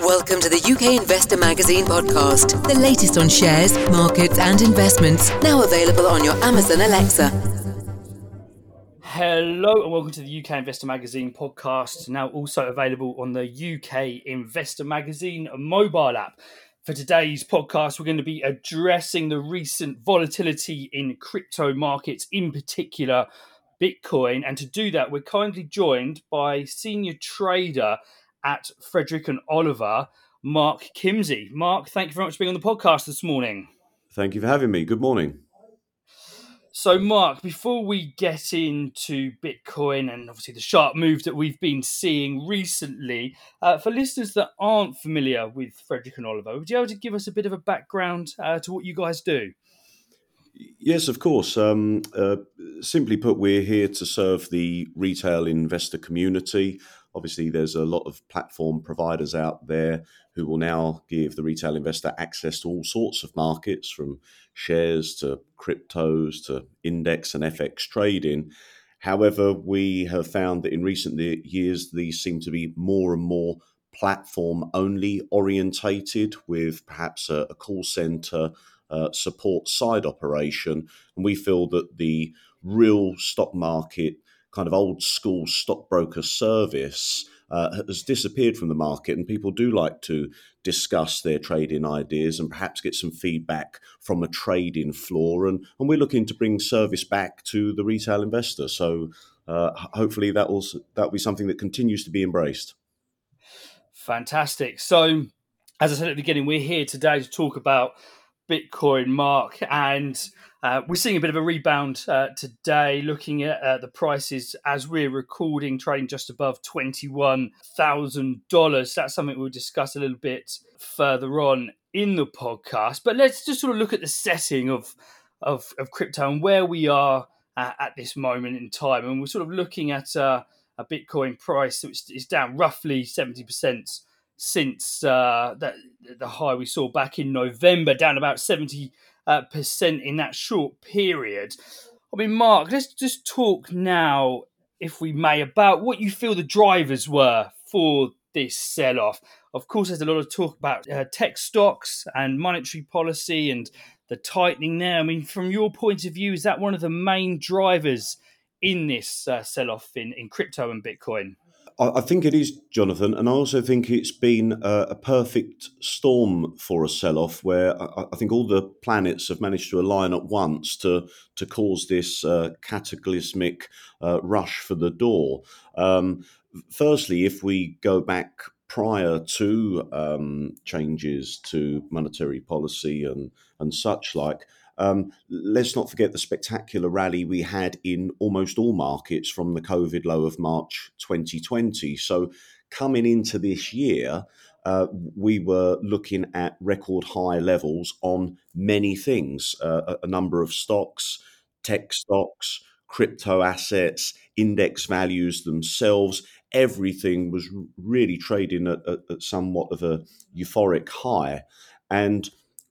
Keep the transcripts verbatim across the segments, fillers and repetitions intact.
Welcome to the U K Investor Magazine podcast, the latest on shares, markets and investments, now available on your Amazon Alexa. Hello and welcome to the U K Investor Magazine podcast, now also available on the U K Investor Magazine mobile app. For today's podcast, we're going to be addressing the recent volatility in crypto markets, in particular Bitcoin. And to do that, we're kindly joined by senior trader at Frederick and Oliver, Mark Kimsey. Mark, thank you very much for being on the podcast this morning. Thank you for having me. Good morning. So, Mark, before we get into Bitcoin and obviously the sharp move that we've been seeing recently, uh, for listeners that aren't familiar with Frederick and Oliver, would you be able to give us a bit of a background uh, to what you guys do? Yes, of course. Um, uh, simply put, we're here to serve the retail investor community. Obviously, there's a lot of platform providers out there who will now give the retail investor access to all sorts of markets, from shares to cryptos to index and F X trading. However, we have found that in recent years, these seem to be more and more platform only orientated, with perhaps a, a call center Uh, support side operation. And we feel that the real stock market, kind of old school stockbroker service, uh, has disappeared from the market, and people do like to discuss their trading ideas and perhaps get some feedback from a trading floor. And, and we're looking to bring service back to the retail investor. So uh, hopefully that will that will be something that continues to be embraced. Fantastic. So, as I said at the beginning, we're here today to talk about Bitcoin, Mark, and uh, we're seeing a bit of a rebound uh, today, looking at uh, the prices as we're recording, trading just above twenty-one thousand dollars. That's something we'll discuss a little bit further on in the podcast. But let's just sort of look at the setting of, of, of crypto and where we are uh, at this moment in time. And we're sort of looking at uh, a Bitcoin price which is down roughly seventy percent since uh, that, the high we saw back in November, down about seventy percent uh, in that short period. I mean, Mark, let's just talk now, if we may, about what you feel the drivers were for this sell-off. Of course, there's a lot of talk about uh, tech stocks and monetary policy and the tightening there. I mean, from your point of view, is that one of the main drivers in this uh, sell-off in, in crypto and Bitcoin? I think it is, Jonathan, and I also think it's been a, a perfect storm for a sell-off, where I, I think all the planets have managed to align at once to to cause this uh, cataclysmic uh, rush for the door. Um, firstly, if we go back prior to um, changes to monetary policy and and such like, Um, let's not forget the spectacular rally we had in almost all markets from the COVID low of March twenty twenty. So coming into this year, uh, we were looking at record high levels on many things, uh, a, a number of stocks, tech stocks, crypto assets, index values themselves. Everything was really trading at, at, at somewhat of a euphoric high. And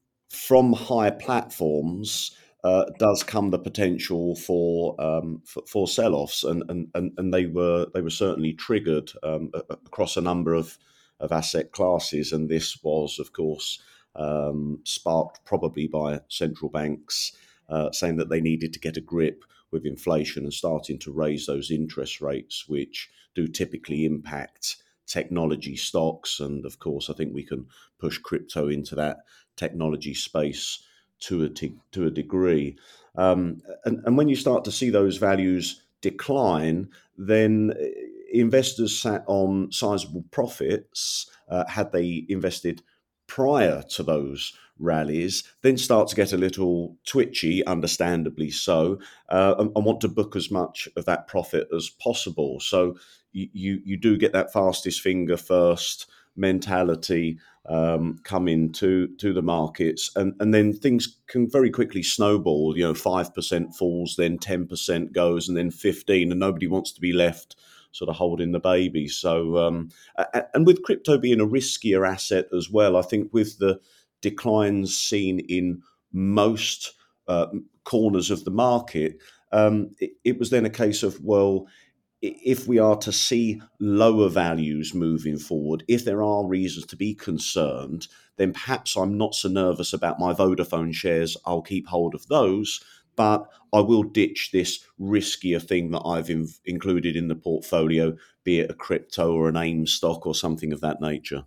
from higher platforms uh, does come the potential for um, for, for sell-offs, and, and and and they were they were certainly triggered um, across a number of of asset classes, and this was, of course, um, sparked probably by central banks uh, saying that they needed to get a grip with inflation and starting to raise those interest rates, which do typically impact technology stocks. And of course, I think we can push crypto into that technology space to a t- to a degree. Um, and, and when you start to see those values decline, then investors sat on sizable profits, uh, had they invested prior to those rallies, then start to get a little twitchy, understandably so, uh, and, and want to book as much of that profit as possible. So you, you, you do get that fastest finger first mentality um, come into to the markets, and, and then things can very quickly snowball. You know, five percent falls, then ten percent goes, and then fifteen, and nobody wants to be left sort of holding the baby. So, um, and with crypto being a riskier asset as well, I think with the declines seen in most uh, corners of the market, um, it, it was then a case of, well, if we are to see lower values moving forward, if there are reasons to be concerned, then perhaps I'm not so nervous about my Vodafone shares. I'll keep hold of those, but I will ditch this riskier thing that I've in, included in the portfolio, be it a crypto or an AIM stock or something of that nature.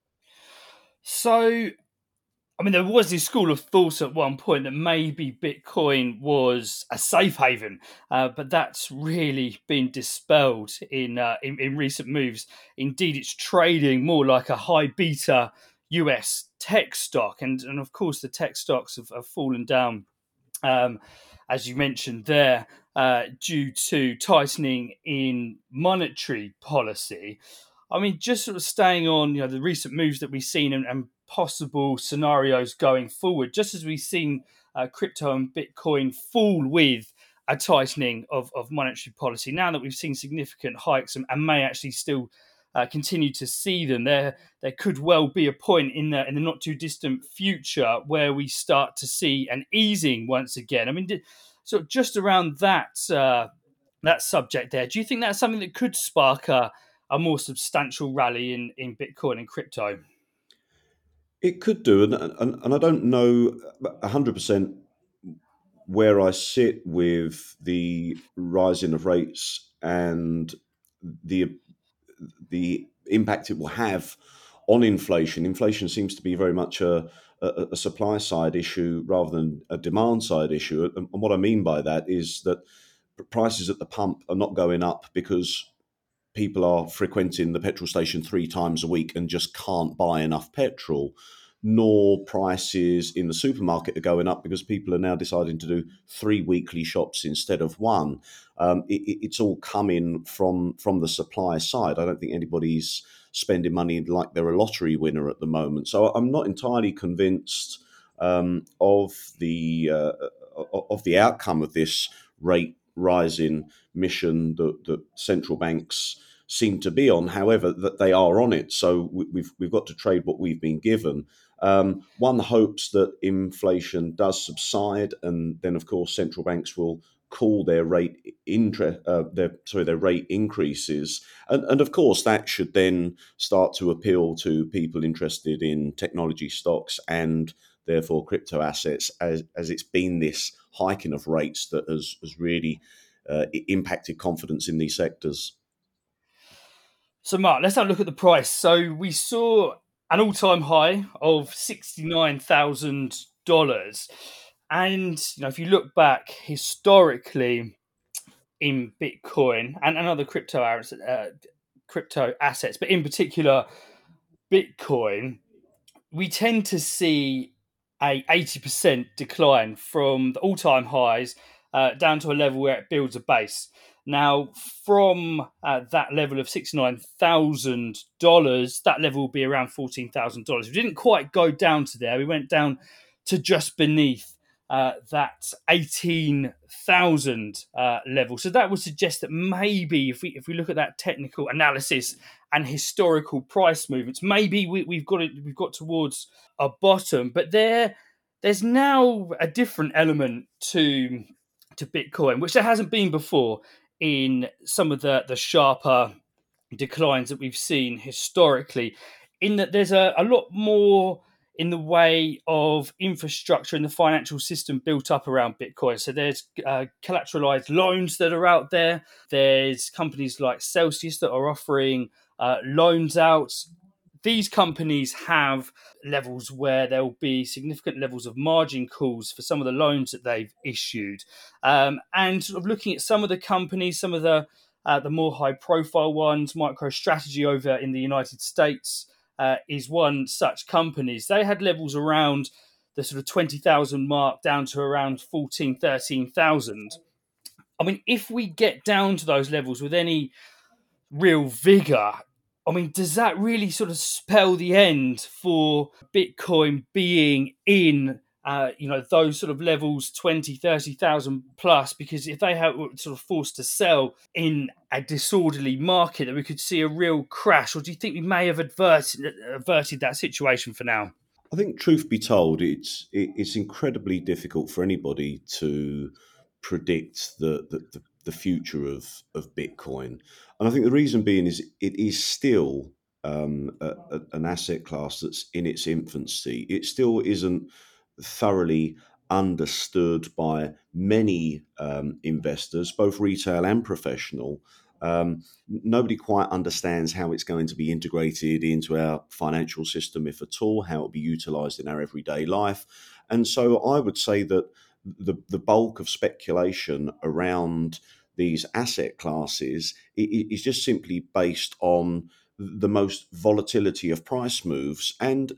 So, I mean, there was this school of thought at one point that maybe Bitcoin was a safe haven, uh, but that's really been dispelled in, uh, in in recent moves. Indeed, it's trading more like a high beta U S tech stock, and and of course the tech stocks have, have fallen down, um, as you mentioned there, uh, due to tightening in monetary policy. I mean, just sort of staying on, you know, the recent moves that we've seen and, and possible scenarios going forward, just as we've seen uh, crypto and Bitcoin fall with a tightening of, of monetary policy. Now that we've seen significant hikes and, and may actually still uh, continue to see them, there there could well be a point in the in the not too distant future where we start to see an easing once again. I mean, so just around that uh, that subject there, do you think that's something that could spark a a more substantial rally in, in Bitcoin and crypto? It could do, and and, and I don't know one hundred percent where I sit with the rising of rates and the the impact it will have on inflation. Inflation seems to be very much a, a, a supply side issue rather than a demand side issue. And, and what I mean by that is that prices at the pump are not going up because people are frequenting the petrol station three times a week and just can't buy enough petrol, nor prices in the supermarket are going up because people are now deciding to do three weekly shops instead of one. Um, it, it's all coming from from the supply side. I don't think anybody's spending money like they're a lottery winner at the moment. So I'm not entirely convinced um, of the uh, of the outcome of this rate rising mission that, that central banks seem to be on. However, that they are on it, so we've we've got to trade what we've been given. Um, one hopes that inflation does subside, and then of course central banks will cool their rate interest, uh, their sorry, their rate increases, and and of course that should then start to appeal to people interested in technology stocks and therefore crypto assets, as as it's been this hiking of rates that has has really uh, impacted confidence in these sectors. So, Mark, let's have a look at the price. So, we saw an all time high of sixty-nine thousand dollars. And, you know, if you look back historically in Bitcoin and, and other crypto, uh, crypto assets, but in particular Bitcoin, we tend to see a eighty percent decline from the all-time highs uh, down to a level where it builds a base. Now, from uh, that level of sixty-nine thousand dollars, that level will be around fourteen thousand dollars. We didn't quite go down to there. We went down to just beneath uh, that eighteen thousand uh, level. So that would suggest that maybe if we if we look at that technical analysis and historical price movements, maybe we, we've got it, we've got towards a bottom. But there, there's now a different element to to Bitcoin, which there hasn't been before in some of the the sharper declines that we've seen historically. In that, there's a, a lot more in the way of infrastructure in the financial system built up around Bitcoin. So there's uh, collateralized loans that are out there. There's companies like Celsius that are offering uh, loans out. These companies have levels where there will be significant levels of margin calls for some of the loans that they've issued. Um, and sort of looking at some of the companies, some of the uh, the more high-profile ones, MicroStrategy over in the United States, Uh, is one such companies. They had levels around the sort of twenty thousand mark down to around fourteen, thirteen thousand. I mean, if we get down to those levels with any real vigor, I mean, does that really sort of spell the end for Bitcoin being in, uh, you know, those sort of levels, twenty, thirty thousand plus? Because if they have sort of forced to sell in a disorderly market, that we could see a real crash? Or do you think we may have averted, averted that situation for now? I think, truth be told, it's it, it's incredibly difficult for anybody to predict the, the, the the future of of Bitcoin, and I think the reason being is it is still um, a, a, an asset class that's in its infancy. It still isn't thoroughly understood by many um, investors, both retail and professional. Um, nobody quite understands how it's going to be integrated into our financial system, if at all, how it'll be utilized in our everyday life. And so I would say that the, the bulk of speculation around these asset classes is just simply based on the most volatility of price moves, and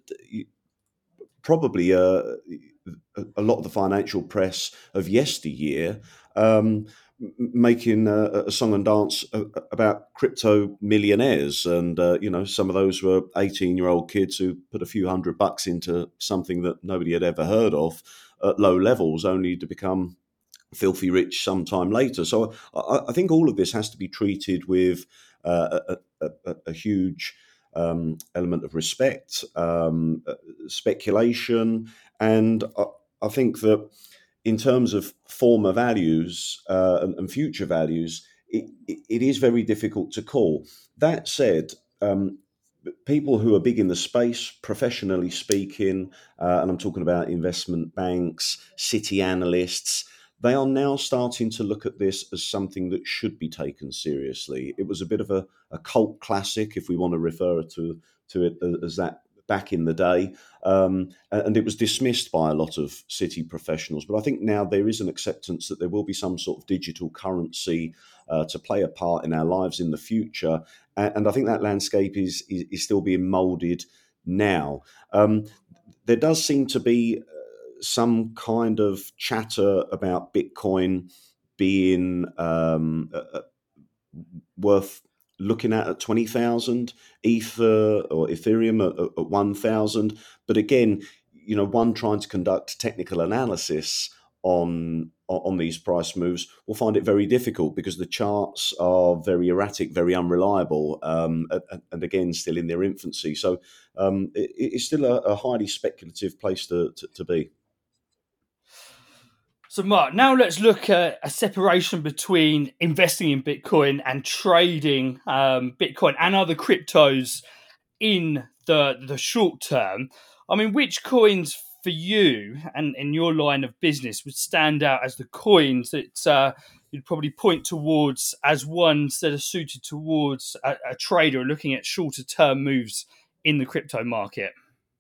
probably uh, a lot of the financial press of yesteryear um, making a, a song and dance about crypto millionaires, and uh, you know, some of those were eighteen-year-old kids who put a few hundred bucks into something that nobody had ever heard of at low levels, only to become filthy rich sometime later. So I, I think all of this has to be treated with uh, a, a, a, a huge um, element of respect, um, uh, speculation, and I, I think that in terms of former values uh, and, and future values, it, it, it is very difficult to call. That said, um, people who are big in the space, professionally speaking, uh, and I'm talking about investment banks, city analysts, they are now starting to look at this as something that should be taken seriously. It was a bit of a, a cult classic, if we want to refer to, to it as that back in the day, um, and it was dismissed by a lot of city professionals. But I think now there is an acceptance that there will be some sort of digital currency uh, to play a part in our lives in the future, and, and I think that landscape is is, is still being moulded now. Um, there does seem to be some kind of chatter about Bitcoin being um, uh, worth looking at at twenty thousand, Ether or Ethereum at, at one thousand. But again, you know, one trying to conduct technical analysis on on these price moves will find it very difficult because the charts are very erratic, very unreliable, um, and, and again, still in their infancy. So um, it, it's still a, a highly speculative place to, to, to be. So, Mark, now let's look at a separation between investing in Bitcoin and trading um, Bitcoin and other cryptos in the the short term. I mean, which coins for you and in your line of business would stand out as the coins that uh, you'd probably point towards as ones that are suited towards a, a trader looking at shorter term moves in the crypto market?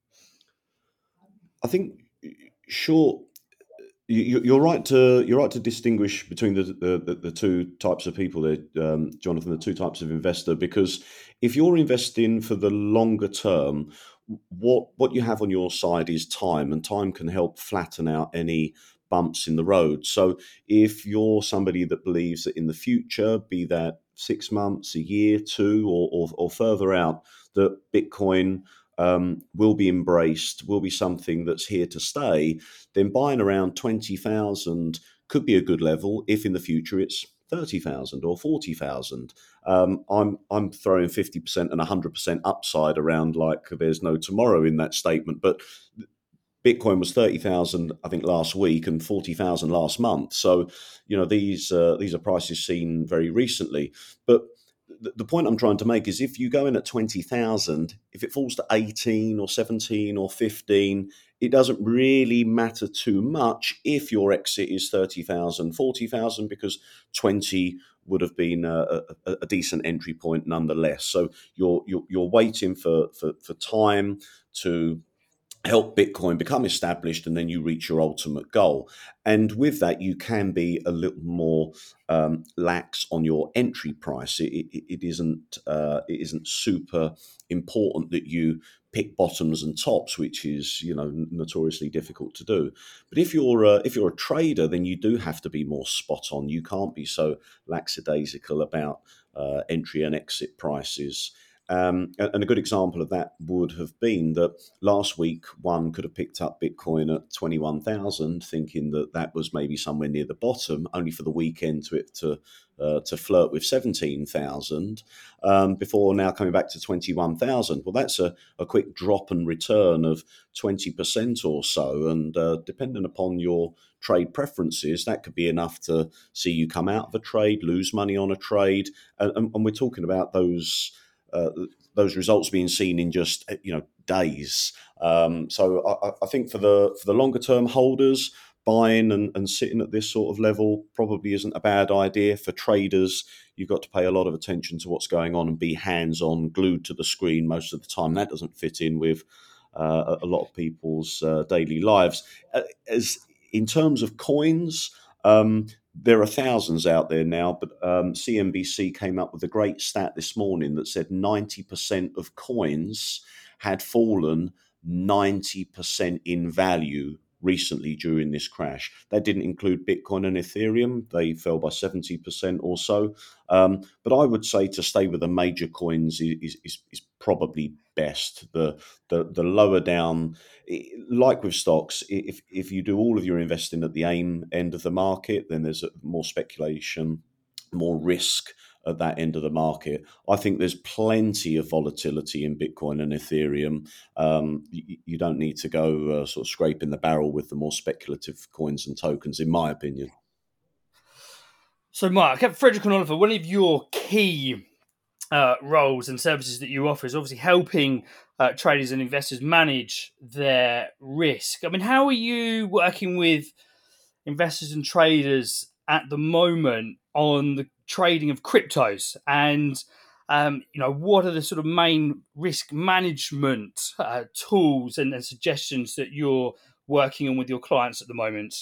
I think short. You're right to you're right to distinguish between the the, the two types of people there, um, Jonathan. The two types of investor, because if you're investing for the longer term, what what you have on your side is time, and time can help flatten out any bumps in the road. So if you're somebody that believes that in the future, be that six months, a year, two, or or, or further out, that Bitcoin um, will be embraced, will be something that's here to stay, then buying around twenty thousand could be a good level if in the future it's thirty thousand or forty thousand. Um, I'm I'm throwing fifty percent and one hundred percent upside around like there's no tomorrow in that statement. But Bitcoin was thirty thousand, I think, last week and forty thousand last month. So, you know, these uh, these are prices seen very recently. But the point I'm trying to make is if you go in at twenty thousand, if it falls to eighteen or seventeen or fifteen, it doesn't really matter too much if your exit is thirty thousand, forty thousand, because twenty would have been a, a, a decent entry point nonetheless. So you're you're, you're waiting for, for, for time to help Bitcoin become established, and then you reach your ultimate goal. And with that, you can be a little more um, lax on your entry price. It, it, it isn't uh, it isn't super important that you pick bottoms and tops, which is, you know, notoriously difficult to do. But if you're a, if you're a trader, then you do have to be more spot on. You can't be so lackadaisical about uh, entry and exit prices. Um, and a good example of that would have been that last week one could have picked up Bitcoin at twenty-one thousand, thinking that that was maybe somewhere near the bottom, only for the weekend to it to uh, to flirt with seventeen thousand, um, before now coming back to twenty-one thousand. Well, that's a, a quick drop and return of twenty percent or so. And uh, depending upon your trade preferences, that could be enough to see you come out of a trade, lose money on a trade. And, and, and we're talking about those uh, those results being seen in just, you know, days. Um, so I, I think for the for the longer term holders, buying and, and sitting at this sort of level probably isn't a bad idea. For traders, you've got to pay a lot of attention to what's going on and be hands-on, glued to the screen most of the time. That doesn't fit in with uh, a lot of people's uh, daily lives. Uh, as in terms of coins, um, there are thousands out there now, but um, C N B C came up with a great stat this morning that said ninety percent of coins had fallen ninety percent in value recently during this crash. That didn't include Bitcoin and Ethereum. They fell by seventy percent or so. Um, but I would say to stay with the major coins is, is, is probably best. The, the the lower down, like with stocks, if, if you do all of your investing at the AIM end of the market, then there's more speculation, more risk at that end of the market. I think there's plenty of volatility in Bitcoin and Ethereum. Um, you, you don't need to go uh, sort of scraping the barrel with the more speculative coins and tokens, in my opinion. So, Mark, Frederick and Oliver, one of your key uh, roles and services that you offer is obviously helping uh, traders and investors manage their risk. I mean, how are you working with investors and traders at the moment on the trading of cryptos, and um, you know, what are the sort of main risk management uh, tools and, and suggestions that you're working on with your clients at the moment?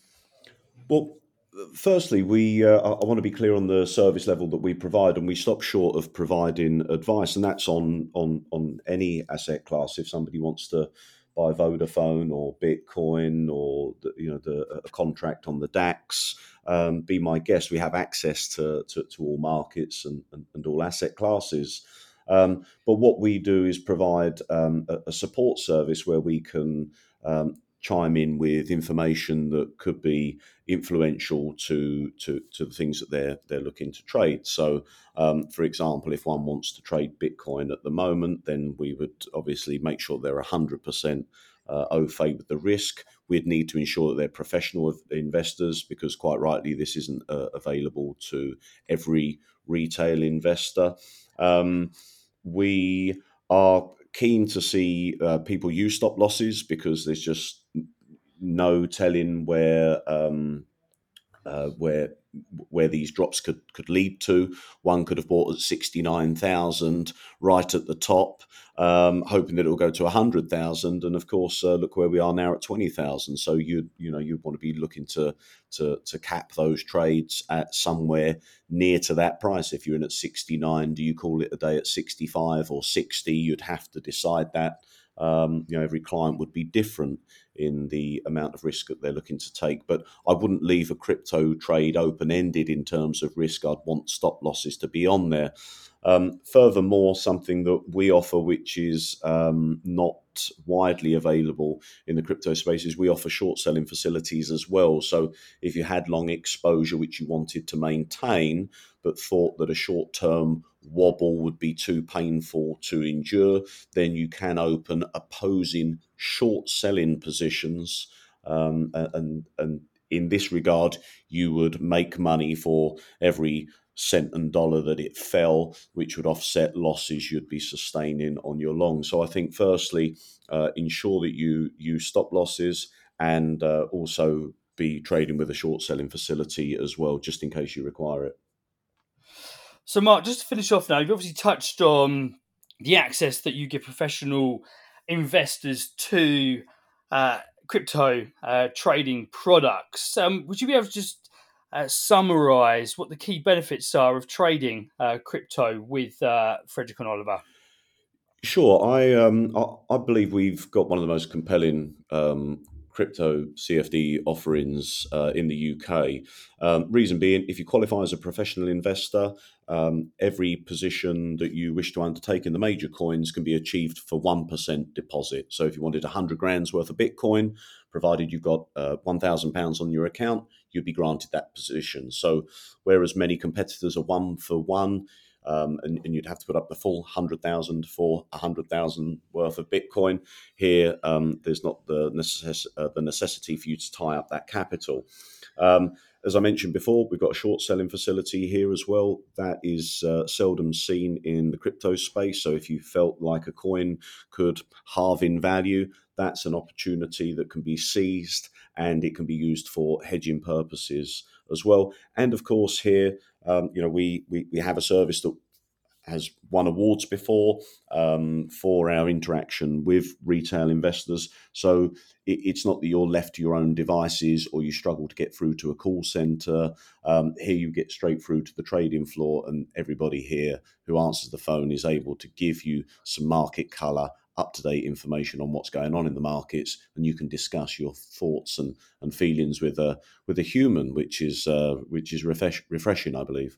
Well, firstly, we uh, I want to be clear on the service level that we provide, and we stop short of providing advice, and that's on on on any asset class. If somebody wants to buy Vodafone or Bitcoin or the, you know the a contract on the DAX, um, be my guest. We have access to to, to all markets and, and, and all asset classes. Um, but what we do is provide um, a, a support service where we can um, chime in with information that could be influential to to to the things that they're they're looking to trade. So, um, for example, if one wants to trade Bitcoin at the moment, then we would obviously make sure they're one hundred percent uh, au fait with the risk. We'd need to ensure that they're professional investors, because quite rightly, this isn't uh, available to every retail investor. Um, we are keen to see uh, people use stop losses, because there's just no telling where um, uh, where where these drops could could lead to. One could have bought at sixty-nine thousand right at the top, um, hoping that it will go to one hundred thousand, and of course, uh, look where we are now at twenty thousand. So you you know you want to be looking to to to cap those trades at somewhere near to that price. If you're in at sixty-nine, do you call it a day at sixty-five or sixty? You'd have to decide that. Um, you know, every client would be different in the amount of risk that they're looking to take. But I wouldn't leave a crypto trade open-ended in terms of risk. I'd want stop losses to be on there. Um, furthermore, something that we offer, which is um, not widely available in the crypto space, is we offer short selling facilities as well. So if you had long exposure which you wanted to maintain, but thought that a short-term wobble would be too painful to endure, then you can open opposing short selling positions, um, and and in this regard, you would make money for every cent and dollar that it fell, which would offset losses you'd be sustaining on your long. So I think, firstly, uh, ensure that you use stop losses, and uh, also be trading with a short selling facility as well, just in case you require it. So, Mark, just to finish off now, you've obviously touched on the access that you give professional investors to uh, crypto uh, trading products. Um, would you be able to just uh, summarize what the key benefits are of trading uh, crypto with uh, Frederick and Oliver? Sure. I um I, I believe we've got one of the most compelling um, crypto C F D offerings uh, in the U K. Um, reason being, if you qualify as a professional investor, um, every position that you wish to undertake in the major coins can be achieved for one percent deposit. So if you wanted one hundred grand's worth of Bitcoin, provided you've got uh, one thousand pounds on your account, you'd be granted that position. So whereas many competitors are one for one, Um, and, and you'd have to put up the full one hundred thousand for one hundred thousand worth of Bitcoin. Here, um, there's not the, necess- uh, the necessity for you to tie up that capital. Um, as I mentioned before, we've got a short selling facility here as well. That is uh, seldom seen in the crypto space. So if you felt like a coin could halve in value, that's an opportunity that can be seized, and it can be used for hedging purposes as well. And of course, here, um, you know, we, we we have a service that has won awards before um, for our interaction with retail investors. So it, it's not that you're left to your own devices or you struggle to get through to a call center. Um, here you get straight through to the trading floor, and everybody here who answers the phone is able to give you some market color, up-to-date information on what's going on in the markets, and you can discuss your thoughts and, and feelings with a with a human, which is uh, which is refresh, refreshing, I believe.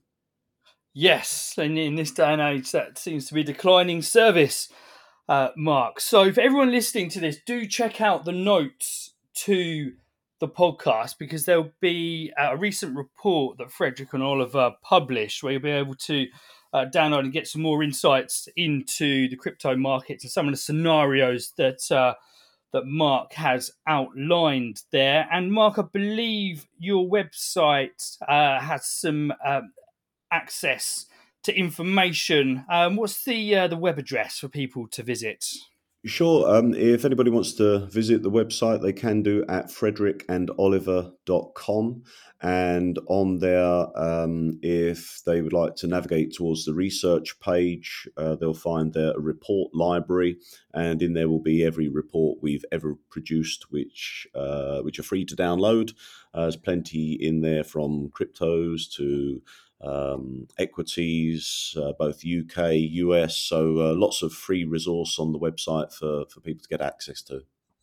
Yes, and in this day and age, that seems to be a declining service, uh, Mark. So for everyone listening to this, do check out the notes to the podcast, because there'll be a recent report that Frederick and Oliver published where you'll be able to uh, download and get some more insights into the crypto markets and some of the scenarios that uh, that Mark has outlined there. And Mark, I believe your website uh, has some um, access to information. Um, what's the uh, the web address for people to visit? Sure. Um, if anybody wants to visit the website, they can do at frederick and oliver dot com. And on there, um, if they would like to navigate towards the research page, uh, they'll find there a report library, and in there will be every report we've ever produced, which uh, which are free to download. Uh, there's plenty in there, from cryptos to um, equities, uh, both U K, U S. So uh, lots of free resource on the website for, for people to get access to.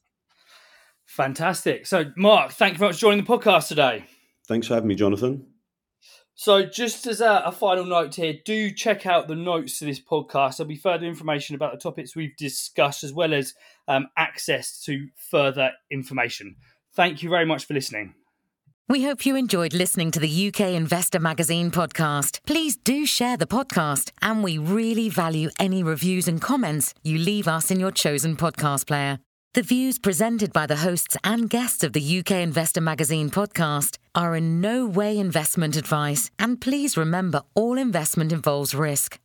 Fantastic. So, Mark, thank you very much for joining the podcast today. Thanks for having me, Jonathan. So just as a, a final note here, do check out the notes to this podcast. There'll be further information about the topics we've discussed, as well as um, access to further information. Thank you very much for listening. We hope you enjoyed listening to the U K Investor Magazine podcast. Please do share the podcast, and we really value any reviews and comments you leave us in your chosen podcast player. The views presented by the hosts and guests of the U K Investor Magazine podcast are in no way investment advice, and please remember all investment involves risk.